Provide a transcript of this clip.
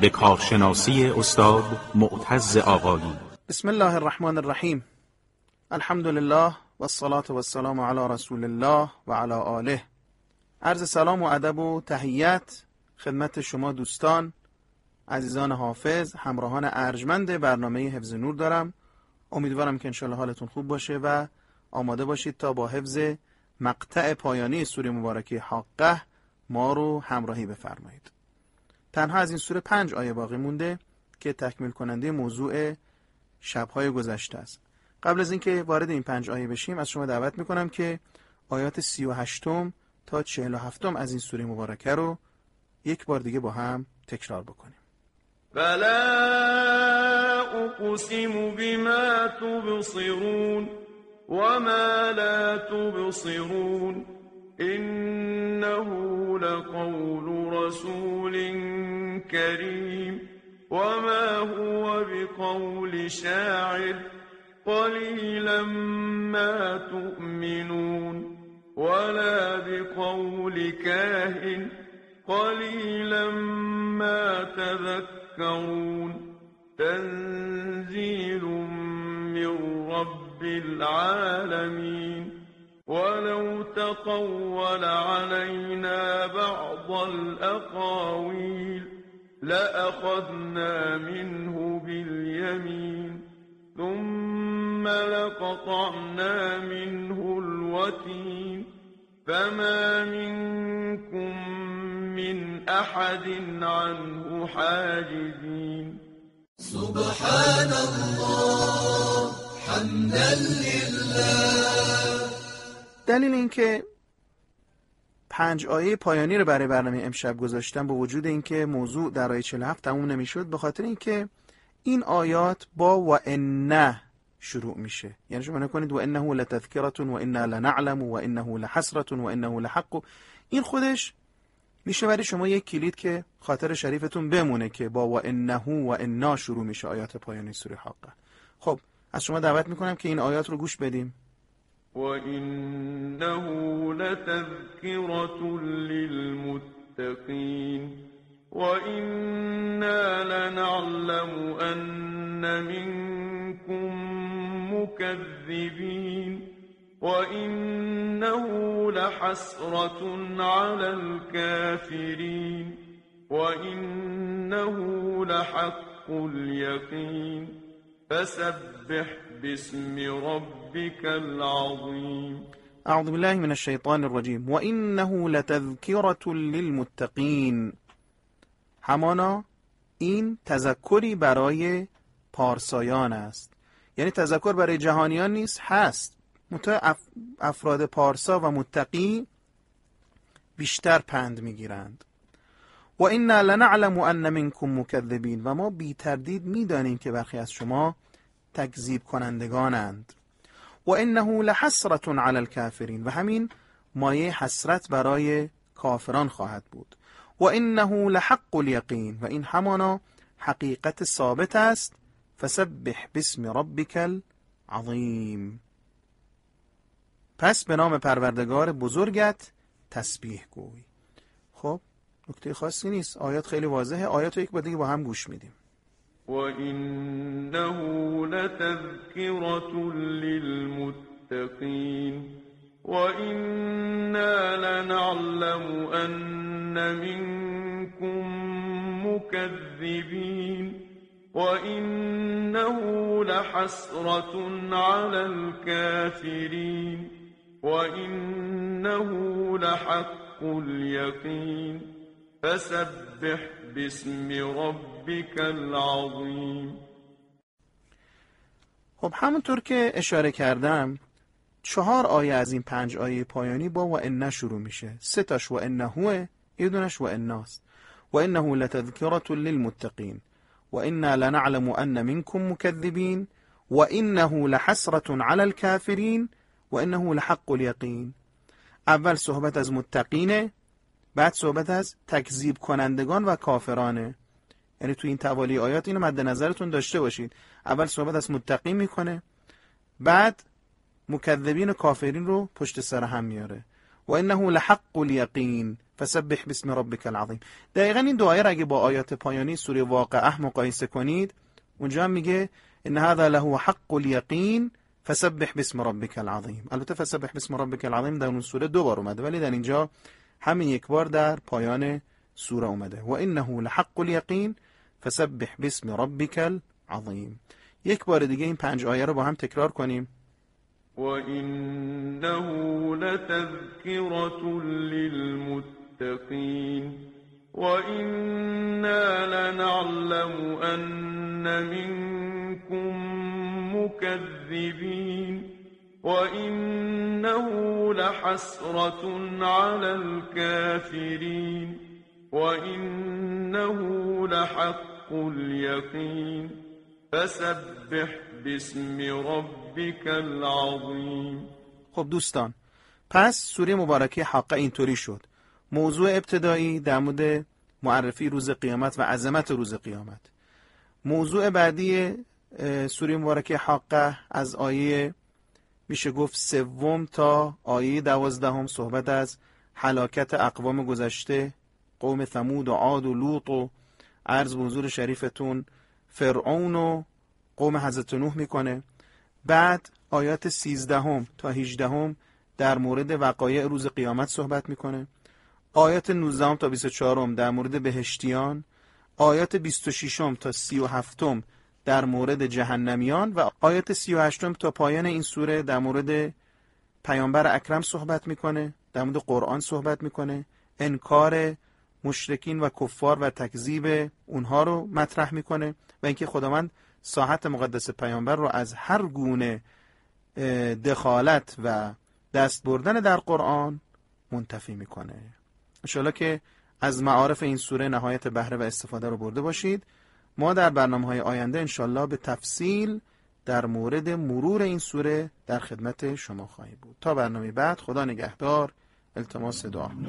به کارشناسی استاد معتز آقایی. بسم الله الرحمن الرحیم. الحمد لله و الصلاة و السلام علی رسول الله و علی آله. عرض سلام و ادب و تحیت خدمت شما دوستان عزیزان حافظ، همراهان ارجمند برنامه حفظ نور دارم. امیدوارم که انشالله حالتون خوب باشه و آماده باشید تا با حفظ مقطع پایانی سوره مبارکه حاقه ما رو همراهی بفرمایید. تنها از این سوره 5 آیه باقی مونده که تکمیل کننده موضوع شب‌های گذشته است. قبل از اینکه وارد این 5 آیه بشیم از شما دعوت میکنم که آیات 38 تا 47 از این سوره مبارکه رو یک بار دیگه با هم تکرار بکنیم. فلا اقسم بما تبصرون وما لا تبصرون إنه لقول رسول كريم وما هو بقول شاعر قليلا ما تؤمنون ولا بقول كاهن قليلا ما تذكرون تنزيل من رب العالمين ولو تقول علينا بعض الأقاويل لأخذنا منه باليمين ثم لقطعنا منه الوتين فما منكم من أحد عنه حاجزين سبحان الله حمدا لله. دلیل این که 5 آیه پایانی رو برای برنامه امشب گذاشتم با وجود اینکه موضوع در آیه 47 تموم نمیشد، به خاطر اینکه این آیات با و انه شروع میشه. یعنی شما نکنید و انه لتذکرة و انا لنعلم و انه لحسرة و انه لحق. این خودش میشه برای شما یک کلید که خاطر شریفتون بمونه که با و انه و انا شروع میشه آیات پایانی سوره حاقه. خب از شما دعوت میکنم که این آیات رو گوش بدیم. وَإِنَّهُ لَتَذْكِرَةٌ لِّلْمُتَّقِينَ وَإِنَّا لَنَعْلَمُ أَنَّ مِنكُم مُّكَذِّبِينَ وَإِنَّهُ لَحَسْرَةٌ عَلَى الْكَافِرِينَ وَإِنَّهُ لَحَقُّ الْيَقِينِ فسبح باسم ربك العظيم. اعوذ بالله من الشیطان الرجیم. و انه لتذکرة للمتقین. همانا این تذکری برای پارسایان است. یعنی تذکر برای جهانیان نیست، هست. افراد پارسا و متقی بیشتر پند میگیرند. و انا لنعلم ان منکم مکذبین. و ما بی تردید میدانیم که برخی از شما تکذیب کنندگانند. و انه لحسرة علی الکافرین. و همین مایه حسرت برای کافران خواهد بود. و انه لحق الیقین. و این همانا حقیقت ثابت است. فسبح باسم ربک العظیم. پس به نام پروردگار بزرگت تسبیح گوی. خب نکته خاصی نیست، آیات خیلی واضحه. آیات رو یک بار دیگه با هم گوش میدیم. وَإِنَّهُ لَتَذْكِرَةٌ لِّلْمُتَّقِينَ وَإِنَّا لَنَعْلَمُ أَنَّ مِنكُم مُّكَذِّبِينَ وَإِنَّهُ لَحَسْرَةٌ عَلَى الْكَافِرِينَ وَإِنَّهُ لَحَقُّ الْيَقِينِ فسبح باسم ربك العظیم. خب همونطور که اشاره کردم 4 آیه از این 5 آیه پایانی با و انه شروع میشه. 3 تاش و انه، یه دونش و اناست. و انه لتذکرة للمتقین و انا لنعلم ان منکم مکذبین و انه لحسرة علی الکافرین و انه لحق الیقین. اول صحبت از متقینه، بعد صحبت از تکذیب کنندگان و کافرانه. یعنی تو این توالی آیات اینو مد نظرتون داشته باشید. اول صحبت از متقین میکنه، بعد مکذبین و کافرین رو پشت سر هم میاره. و انه لحق الیقین. فسبح باسم ربک العظیم. دقیقاً این دعا را اگه با آیات پایانی سوره واقعه مقایسه کنید، اونجا هم میگه ان هذا له حق الیقین فسبح باسم ربک العظیم. البته فسبح باسم ربک العظیم در اون سوره 2 بار اومده، ولی در اینجا همین یک بار در پایان سوره اومده و انه لحق الیقین فسبح باسم ربک العظیم. یک بار دیگه این 5 آیه رو با هم تکرار کنیم. وَإِنَّهُ لَتَذْكِرَةٌ لِّلْمُتَّقِينَ وَإِنَّا لَنَعْلَمُ أَنَّ مِنكُم مُّكَذِّبِينَ وَإِنَّهُ لَحَسْرَةٌ عَلَى الْكَافِرِينَ وَإِنَّهُ لَحَقُّ الْيَقِينِ فسبح باسم ربک العظیم. خب دوستان، پس سوره مبارکه حاقه اینطوری شد. موضوع ابتدایی در مورد معرفی روز قیامت و عظمت روز قیامت. موضوع بعدی سوره مبارکه حاقه از آیه میشه گفت 3 تا آیه 12 صحبت از هلاکت اقوام گذشته، قوم ثمود و عاد و لوط و عرض به حضور شریفتون فرعون و قوم حضرت نوح میکنه. بعد آیات 13 تا 18 در مورد وقایع روز قیامت صحبت میکنه. آیات 19 تا 24 در مورد بهشتیان. آیات 26 تا 37 در مورد جهنمیان و آیات 38 تا پایان این سوره در مورد پیامبر اکرم صحبت میکنه، در مورد قرآن صحبت میکنه، انکار مشرکین و کفار و تکذیب اونها رو مطرح میکنه و اینکه خداوند ساحت مقدس پیامبر رو از هر گونه دخالت و دست بردن در قرآن منتفی میکنه. انشاءالله که از معارف این سوره نهایت بهره و استفاده رو برده باشید. ما در برنامه‌های آینده انشاءالله به تفصیل در مورد مرور این سوره در خدمت شما خواهیم بود. تا برنامه بعد، خدا نگهدار. التماس دعا.